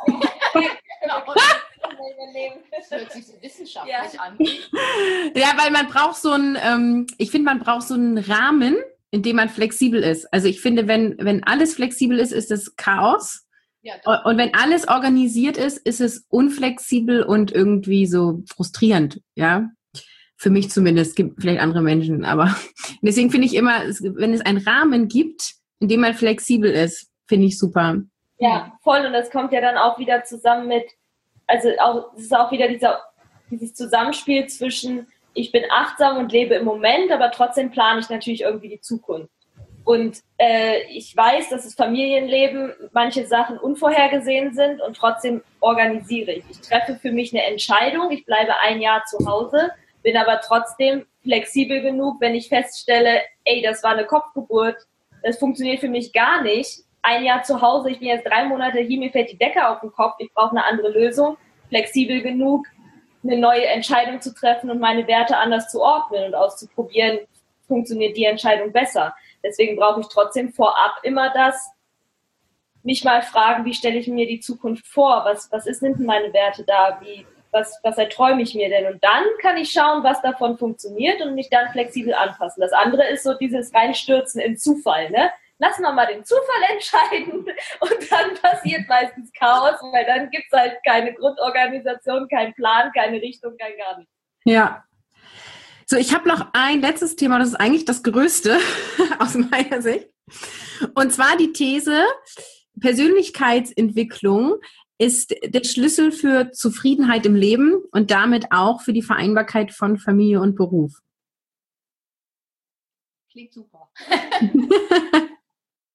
Das hört sich so wissenschaftlich an. Ja, weil man braucht ich finde, man braucht so einen Rahmen, in dem man flexibel ist. Also ich finde, wenn alles flexibel ist, ist es Chaos. Ja, und wenn alles organisiert ist, ist es unflexibel und irgendwie so frustrierend, ja. Für mich zumindest, gibt vielleicht andere Menschen, aber deswegen finde ich immer, wenn es einen Rahmen gibt, in dem man flexibel ist, finde ich super. Ja, voll. Und das kommt ja dann auch wieder zusammen mit, also auch, es ist auch wieder dieses Zusammenspiel zwischen, ich bin achtsam und lebe im Moment, aber trotzdem plane ich natürlich irgendwie die Zukunft. Und ich weiß, dass das Familienleben manche Sachen unvorhergesehen sind und trotzdem organisiere ich. Ich treffe für mich eine Entscheidung, ich bleibe ein Jahr zu Hause, bin aber trotzdem flexibel genug, wenn ich feststelle, ey, das war eine Kopfgeburt, das funktioniert für mich gar nicht. Ein Jahr zu Hause, ich bin jetzt 3 Monate hier, mir fällt die Decke auf den Kopf, ich brauche eine andere Lösung, flexibel genug, eine neue Entscheidung zu treffen und meine Werte anders zu ordnen und auszuprobieren, funktioniert die Entscheidung besser. Deswegen brauche ich trotzdem vorab immer mich mal fragen, wie stelle ich mir die Zukunft vor, was sind denn meine Werte da, was erträume ich mir denn? Und dann kann ich schauen, was davon funktioniert und mich dann flexibel anpassen. Das andere ist so dieses Reinstürzen in Zufall, ne? Lassen wir mal den Zufall entscheiden und dann passiert meistens Chaos, weil dann gibt es halt keine Grundorganisation, keinen Plan, keine Richtung, kein gar nichts. Ja. So, ich habe noch ein letztes Thema, das ist eigentlich das Größte aus meiner Sicht. Und zwar die These, Persönlichkeitsentwicklung ist der Schlüssel für Zufriedenheit im Leben und damit auch für die Vereinbarkeit von Familie und Beruf. Klingt super.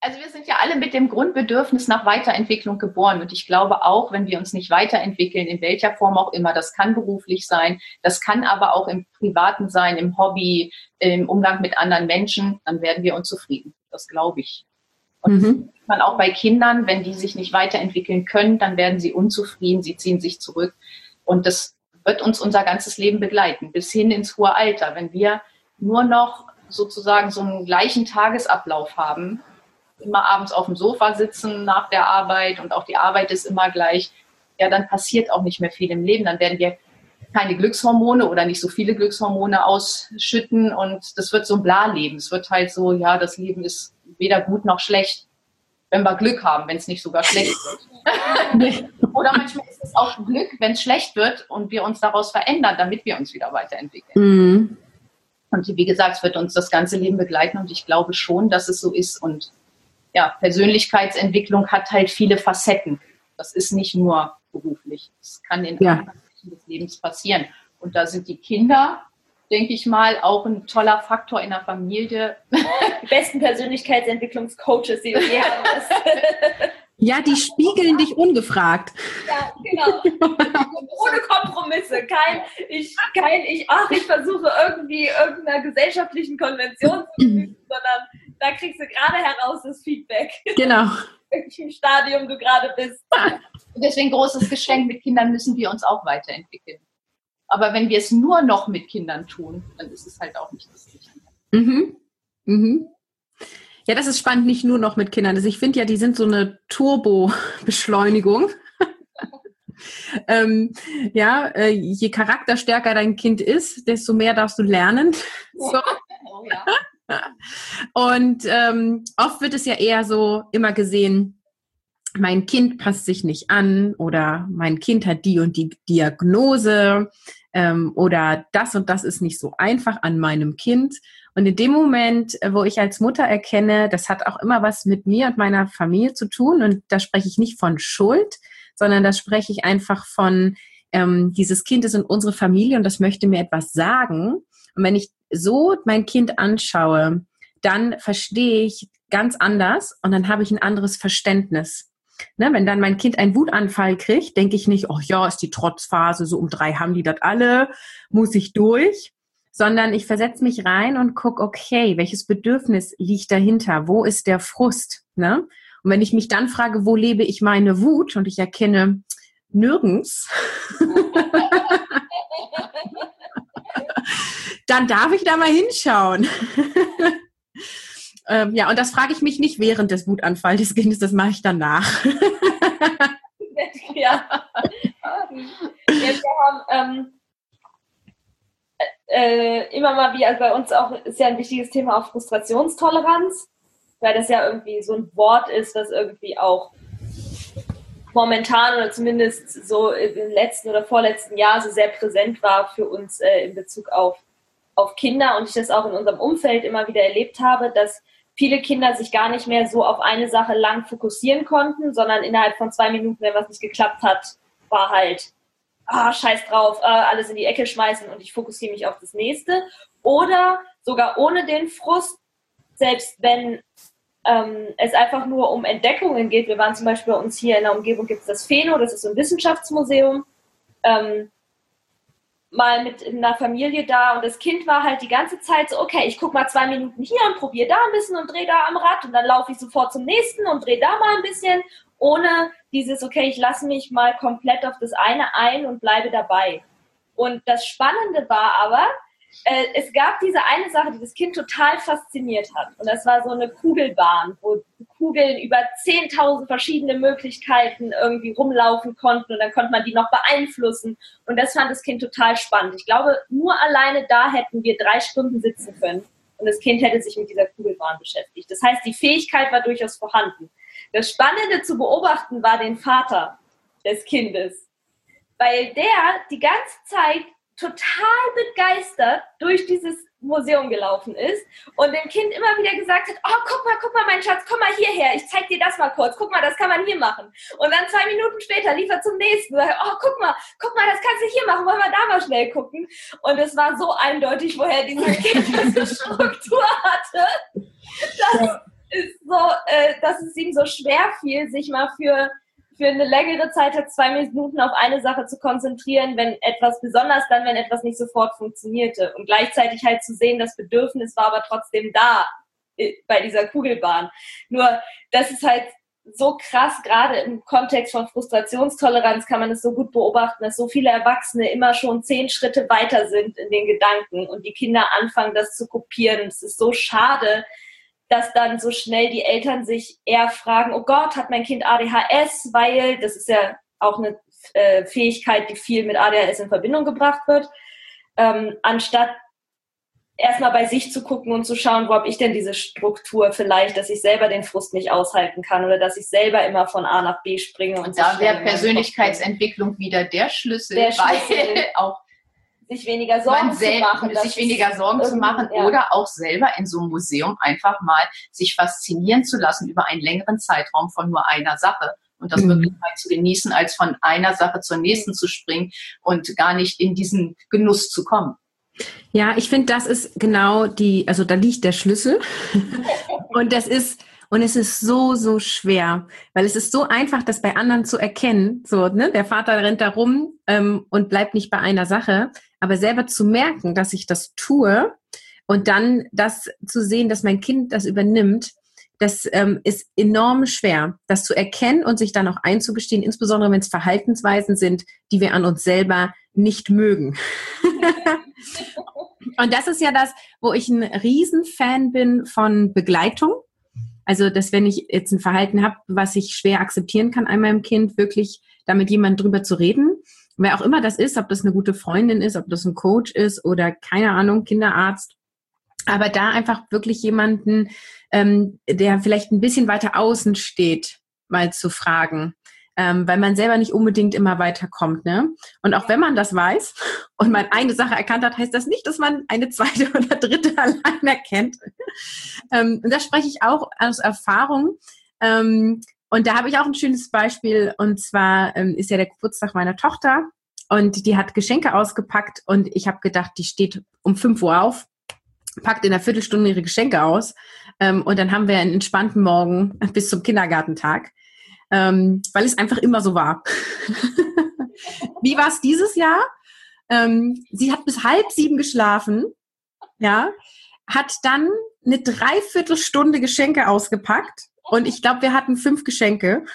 Also wir sind ja alle mit dem Grundbedürfnis nach Weiterentwicklung geboren. Und ich glaube auch, wenn wir uns nicht weiterentwickeln, in welcher Form auch immer, das kann beruflich sein, das kann aber auch im Privaten sein, im Hobby, im Umgang mit anderen Menschen, dann werden wir unzufrieden. Das glaube ich. Und das sieht man auch bei Kindern, wenn die sich nicht weiterentwickeln können, dann werden sie unzufrieden, sie ziehen sich zurück. Und das wird uns unser ganzes Leben begleiten, bis hin ins hohe Alter. Wenn wir nur noch sozusagen so einen gleichen Tagesablauf haben, immer abends auf dem Sofa sitzen nach der Arbeit und auch die Arbeit ist immer gleich, ja, dann passiert auch nicht mehr viel im Leben. Dann werden wir keine Glückshormone oder nicht so viele Glückshormone ausschütten und das wird so ein Bla-Leben. Es wird halt so, ja, das Leben ist weder gut noch schlecht, wenn wir Glück haben, wenn es nicht sogar schlecht wird. Oder manchmal ist es auch Glück, wenn es schlecht wird und wir uns daraus verändern, damit wir uns wieder weiterentwickeln. Und wie gesagt, es wird uns das ganze Leben begleiten und ich glaube schon, dass es so ist. Und ja, Persönlichkeitsentwicklung hat halt viele Facetten. Das ist nicht nur beruflich. Es kann in anderen Bereichen des Lebens passieren. Und da sind die Kinder, denke ich mal, auch ein toller Faktor in der Familie. Die besten Persönlichkeitsentwicklungscoaches, die wir je haben. Ja, die spiegeln dich ungefragt. Ja, genau. Ohne Kompromisse. Ich versuche irgendwie irgendeiner gesellschaftlichen Konvention zu fügen, sondern da kriegst du gerade heraus das Feedback. Genau. In welchem Stadium du gerade bist. Und deswegen großes Geschenk, mit Kindern müssen wir uns auch weiterentwickeln. Aber wenn wir es nur noch mit Kindern tun, dann ist es halt auch nicht das Richtige. Ja, das ist spannend, nicht nur noch mit Kindern. Also ich finde ja, die sind so eine Turbo-Beschleunigung. Je charakterstärker dein Kind ist, desto mehr darfst du lernen. So. Oh, ja. Und oft wird es ja eher so immer gesehen, mein Kind passt sich nicht an oder mein Kind hat die und die Diagnose oder das und das ist nicht so einfach an meinem Kind. Und in dem Moment, wo ich als Mutter erkenne, das hat auch immer was mit mir und meiner Familie zu tun und da spreche ich nicht von Schuld, sondern da spreche ich einfach von, dieses Kind ist in unsere Familie und das möchte mir etwas sagen. Und wenn ich so mein Kind anschaue, dann verstehe ich ganz anders und dann habe ich ein anderes Verständnis. Ne, wenn dann mein Kind einen Wutanfall kriegt, denke ich nicht, oh ja, ist die Trotzphase, so um 3 haben die das alle, muss ich durch, sondern ich versetze mich rein und gucke, okay, welches Bedürfnis liegt dahinter? Wo ist der Frust? Ne? Und wenn ich mich dann frage, wo lebe ich meine Wut und ich erkenne, nirgends, dann darf ich da mal hinschauen. Und das frage ich mich nicht während des Wutanfalls des Kindes, das mache ich danach. Ja. Wir haben immer mal wieder, also bei uns auch ist ja ein wichtiges Thema auch Frustrationstoleranz, weil das ja irgendwie so ein Wort ist, das irgendwie auch momentan oder zumindest so im letzten oder vorletzten Jahr so sehr präsent war für uns in Bezug auf Kinder und ich das auch in unserem Umfeld immer wieder erlebt habe, dass viele Kinder sich gar nicht mehr so auf eine Sache lang fokussieren konnten, sondern innerhalb von 2 Minuten, wenn was nicht geklappt hat, war halt, scheiß drauf, alles in die Ecke schmeißen und ich fokussiere mich auf das Nächste. Oder sogar ohne den Frust, selbst wenn es einfach nur um Entdeckungen geht. Wir waren zum Beispiel bei uns hier in der Umgebung, gibt es das Pheno, das ist so ein Wissenschaftsmuseum, mal mit einer Familie da und das Kind war halt die ganze Zeit so, okay, ich gucke mal 2 Minuten hier und probiere da ein bisschen und drehe da am Rad und dann laufe ich sofort zum nächsten und drehe da mal ein bisschen, ohne dieses, okay, ich lasse mich mal komplett auf das eine ein und bleibe dabei. Und das Spannende war aber, es gab diese eine Sache, die das Kind total fasziniert hat. Und das war so eine Kugelbahn, wo Kugeln über 10.000 verschiedene Möglichkeiten irgendwie rumlaufen konnten und dann konnte man die noch beeinflussen. Und das fand das Kind total spannend. Ich glaube, nur alleine da hätten wir 3 Stunden sitzen können und das Kind hätte sich mit dieser Kugelbahn beschäftigt. Das heißt, die Fähigkeit war durchaus vorhanden. Das Spannende zu beobachten war den Vater des Kindes, weil der die ganze Zeit total begeistert durch dieses Museum gelaufen ist und dem Kind immer wieder gesagt hat, guck mal, mein Schatz, komm mal hierher, ich zeig dir das mal kurz, guck mal, das kann man hier machen. Und dann 2 Minuten später lief er zum nächsten und sagt, guck mal, das kannst du hier machen, wollen wir da mal schnell gucken. Und es war so eindeutig, woher dieses Kind diese Struktur hatte, dass ist so, dass es ihm so schwer fiel, sich mal für eine längere Zeit, 2 Minuten auf eine Sache zu konzentrieren, besonders dann, wenn etwas nicht sofort funktionierte. Und gleichzeitig halt zu sehen, das Bedürfnis war aber trotzdem da bei dieser Kugelbahn. Nur, das ist halt so krass, gerade im Kontext von Frustrationstoleranz kann man es so gut beobachten, dass so viele Erwachsene immer schon 10 Schritte weiter sind in den Gedanken und die Kinder anfangen, das zu kopieren. Es ist so schade, dass dann so schnell die Eltern sich eher fragen, oh Gott, hat mein Kind ADHS, weil das ist ja auch eine Fähigkeit, die viel mit ADHS in Verbindung gebracht wird, anstatt erstmal bei sich zu gucken und zu schauen, wo habe ich denn diese Struktur vielleicht, dass ich selber den Frust nicht aushalten kann oder dass ich selber immer von A nach B springe. Und da wäre Persönlichkeitsentwicklung wieder der Schlüssel, weil auch sich weniger Sorgen zu machen ja. Oder auch selber in so einem Museum einfach mal sich faszinieren zu lassen über einen längeren Zeitraum von nur einer Sache und das wirklich mal zu genießen, als von einer Sache zur nächsten zu springen und gar nicht in diesen Genuss zu kommen. Ja, ich finde, das ist genau also da liegt der Schlüssel. Und es ist so, so schwer, weil es ist so einfach, das bei anderen zu erkennen. So, ne, der Vater rennt da rum und bleibt nicht bei einer Sache, aber selber zu merken, dass ich das tue und dann das zu sehen, dass mein Kind das übernimmt, das ist enorm schwer, das zu erkennen und sich dann auch einzugestehen, insbesondere wenn es Verhaltensweisen sind, die wir an uns selber nicht mögen. Und das ist ja das, wo ich ein Riesenfan bin von Begleitung. Also, dass wenn ich jetzt ein Verhalten habe, was ich schwer akzeptieren kann an meinem Kind, wirklich da mit jemandem drüber zu reden. Wer auch immer das ist, ob das eine gute Freundin ist, ob das ein Coach ist oder keine Ahnung, Kinderarzt. Aber da einfach wirklich jemanden, der vielleicht ein bisschen weiter außen steht, mal zu fragen. Weil man selber nicht unbedingt immer weiterkommt, ne? Und auch wenn man das weiß und man eine Sache erkannt hat, heißt das nicht, dass man eine zweite oder dritte allein erkennt. Und das spreche ich auch aus Erfahrung. Und da habe ich auch ein schönes Beispiel. Und zwar ist ja der Geburtstag meiner Tochter und die hat Geschenke ausgepackt und ich habe gedacht, die steht um 5 Uhr auf, packt in einer Viertelstunde ihre Geschenke aus und dann haben wir einen entspannten Morgen bis zum Kindergartentag. Weil es einfach immer so war. Wie war es dieses Jahr? Sie hat bis 6:30 geschlafen, ja, hat dann eine Dreiviertelstunde Geschenke ausgepackt und ich glaube, wir hatten 5 Geschenke.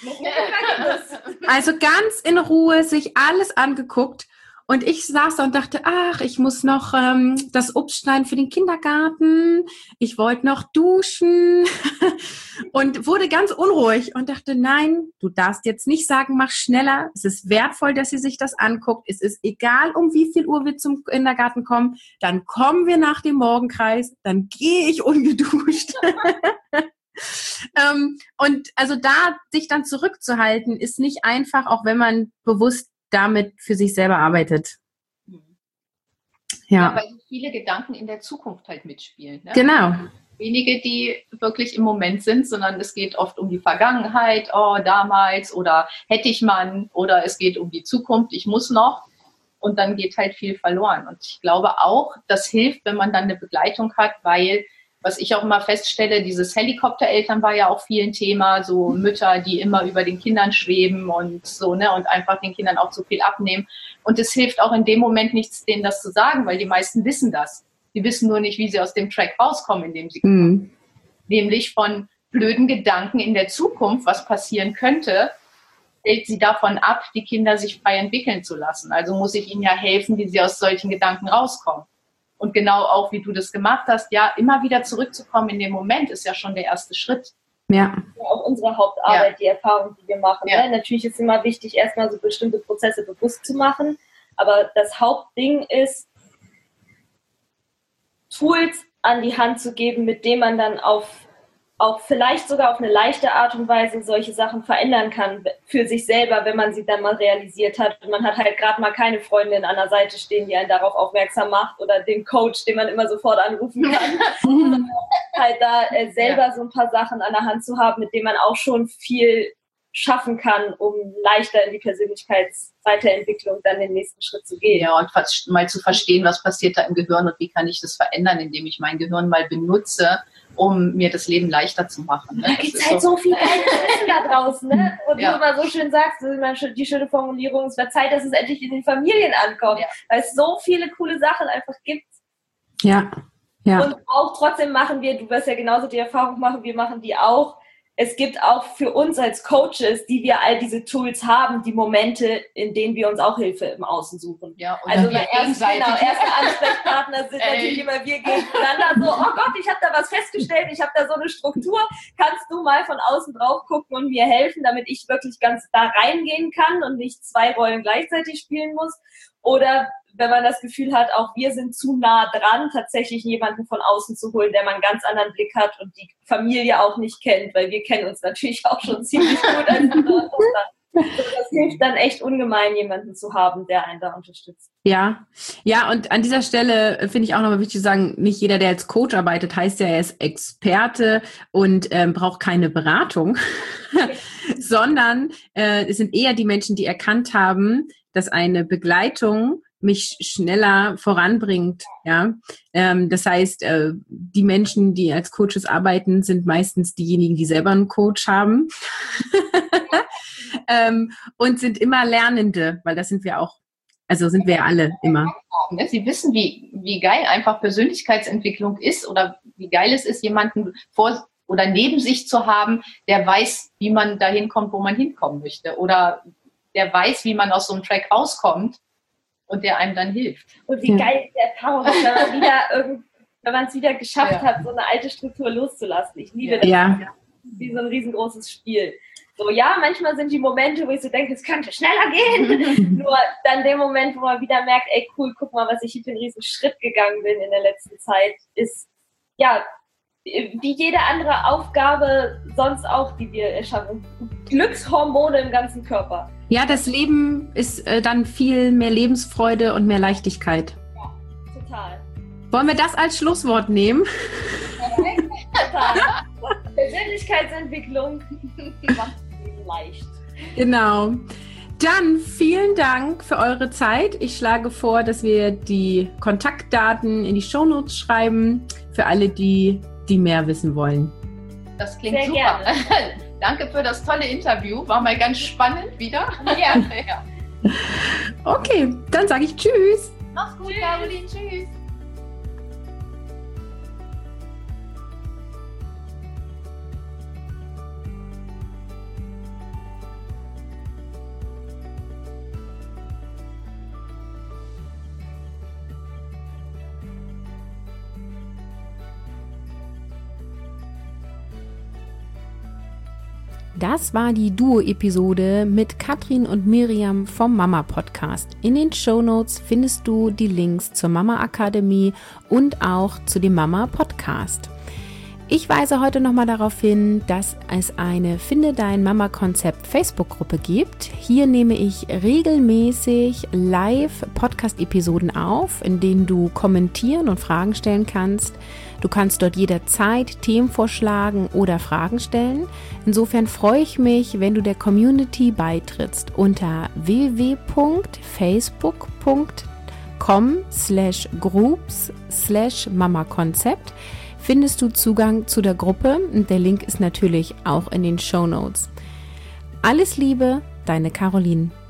Also ganz in Ruhe sich alles angeguckt und ich saß da und dachte, ach, ich muss noch das Obst schneiden für den Kindergarten, ich wollte noch duschen und wurde ganz unruhig und dachte, nein, du darfst jetzt nicht sagen, mach schneller, es ist wertvoll, dass sie sich das anguckt, es ist egal, um wie viel Uhr wir zum Kindergarten kommen, dann kommen wir nach dem Morgenkreis, dann gehe ich ungeduscht. Und also da sich dann zurückzuhalten, ist nicht einfach, auch wenn man bewusst damit für sich selber arbeitet. Ja, weil viele Gedanken in der Zukunft halt mitspielen. Ne? Genau. Wenige, die wirklich im Moment sind, sondern es geht oft um die Vergangenheit, oh, damals oder hätte ich mal, oder es geht um die Zukunft, ich muss noch. Und dann geht halt viel verloren. Und ich glaube auch, das hilft, wenn man dann eine Begleitung hat, weil was ich auch immer feststelle, dieses Helikoptereltern war ja auch viel ein Thema, so Mütter, die immer über den Kindern schweben und so, ne, und einfach den Kindern auch zu viel abnehmen. Und es hilft auch in dem Moment nichts, denen das zu sagen, weil die meisten wissen das. Die wissen nur nicht, wie sie aus dem Track rauskommen, in dem sie kommen. Nämlich von blöden Gedanken in der Zukunft, was passieren könnte, hält sie davon ab, die Kinder sich frei entwickeln zu lassen. Also muss ich ihnen ja helfen, wie sie aus solchen Gedanken rauskommen. Und genau auch, wie du das gemacht hast, ja, immer wieder zurückzukommen in den Moment ist ja schon der erste Schritt. Ja. Auch unsere Hauptarbeit, die Erfahrung, die wir machen. Ja. Ne? Natürlich ist immer wichtig, erstmal so bestimmte Prozesse bewusst zu machen. Aber das Hauptding ist, Tools an die Hand zu geben, mit denen man dann auch vielleicht sogar auf eine leichte Art und Weise solche Sachen verändern kann für sich selber, wenn man sie dann mal realisiert hat. Und man hat halt gerade mal keine Freundin an der Seite stehen, die einen darauf aufmerksam macht oder den Coach, den man immer sofort anrufen kann. Halt da selber so ein paar Sachen an der Hand zu haben, mit denen man auch schon viel schaffen kann, um leichter in die Persönlichkeitsweiterentwicklung dann den nächsten Schritt zu gehen. Ja, und mal zu verstehen, was passiert da im Gehirn und wie kann ich das verändern, indem ich mein Gehirn mal benutze, um mir das Leben leichter zu machen. Ne? Da gibt es halt so viel geiles Wissen da draußen. Ne? Und wie du immer so schön sagst, die schöne Formulierung, es wird Zeit, dass es endlich in den Familien ankommt, weil es so viele coole Sachen einfach gibt. Ja. Und auch trotzdem machen wir, du wirst ja genauso die Erfahrung machen, wir machen die auch. Es gibt auch für uns als Coaches, die wir all diese Tools haben, die Momente, in denen wir uns auch Hilfe im Außen suchen. Ja, also erste Ansprechpartner sind natürlich immer wir gegeneinander. So, oh Gott, ich habe da was festgestellt, ich habe da so eine Struktur. Kannst du mal von außen drauf gucken und mir helfen, damit ich wirklich ganz da reingehen kann und nicht 2 Rollen gleichzeitig spielen muss? Oder wenn man das Gefühl hat, auch wir sind zu nah dran, tatsächlich jemanden von außen zu holen, der mal einen ganz anderen Blick hat und die Familie auch nicht kennt, weil wir kennen uns natürlich auch schon ziemlich gut. Das hilft dann echt ungemein, jemanden zu haben, der einen da unterstützt. Ja, und an dieser Stelle finde ich auch nochmal wichtig zu sagen, nicht jeder, der als Coach arbeitet, heißt ja, er ist Experte und braucht keine Beratung, sondern es sind eher die Menschen, die erkannt haben, dass eine Begleitung mich schneller voranbringt, ja. Das heißt, die Menschen, die als Coaches arbeiten, sind meistens diejenigen, die selber einen Coach haben und sind immer Lernende, weil das sind wir auch, also sind wir ja alle immer. Sie wissen, wie geil einfach Persönlichkeitsentwicklung ist oder wie geil es ist, jemanden vor oder neben sich zu haben, der weiß, wie man dahin kommt, wo man hinkommen möchte oder der weiß, wie man aus so einem Track rauskommt und der einem dann hilft. Und wie geil diese Erfahrung ist, wenn man es wieder geschafft hat, so eine alte Struktur loszulassen. Ich liebe das. Ja. Wie so ein riesengroßes Spiel. So, ja, manchmal sind die Momente, wo ich so denke, es könnte schneller gehen. Nur dann der Moment, wo man wieder merkt, ey cool, guck mal, was ich hier für einen riesen Schritt gegangen bin in der letzten Zeit, ist, ja, wie jede andere Aufgabe sonst auch, die wir erschaffen. Glückshormone im ganzen Körper. Ja, das Leben ist dann viel mehr Lebensfreude und mehr Leichtigkeit. Ja, total. Wollen wir das als Schlusswort nehmen? Total. Persönlichkeitsentwicklung macht das Leben leicht. Genau. Dann vielen Dank für eure Zeit. Ich schlage vor, dass wir die Kontaktdaten in die Shownotes schreiben, für alle, die mehr wissen wollen. Das klingt sehr super. Gerne. Danke für das tolle Interview. War mal ganz spannend wieder. Ja. Okay, dann sage ich Tschüss. Mach's gut, Caroline. Tschüss. Das war die Duo-Episode mit Katrin und Miriam vom Mama-Podcast. In den Shownotes findest du die Links zur Mama-Akademie und auch zu dem Mama-Podcast. Ich weise heute nochmal darauf hin, dass es eine Finde dein Mama-Konzept Facebook-Gruppe gibt. Hier nehme ich regelmäßig Live-Podcast-Episoden auf, in denen du kommentieren und Fragen stellen kannst. Du kannst dort jederzeit Themen vorschlagen oder Fragen stellen. Insofern freue ich mich, wenn du der Community beitrittst unter www.facebook.com/groups/Mama-Konzept. Findest du Zugang zu der Gruppe und der Link ist natürlich auch in den Shownotes. Alles Liebe, deine Caroline.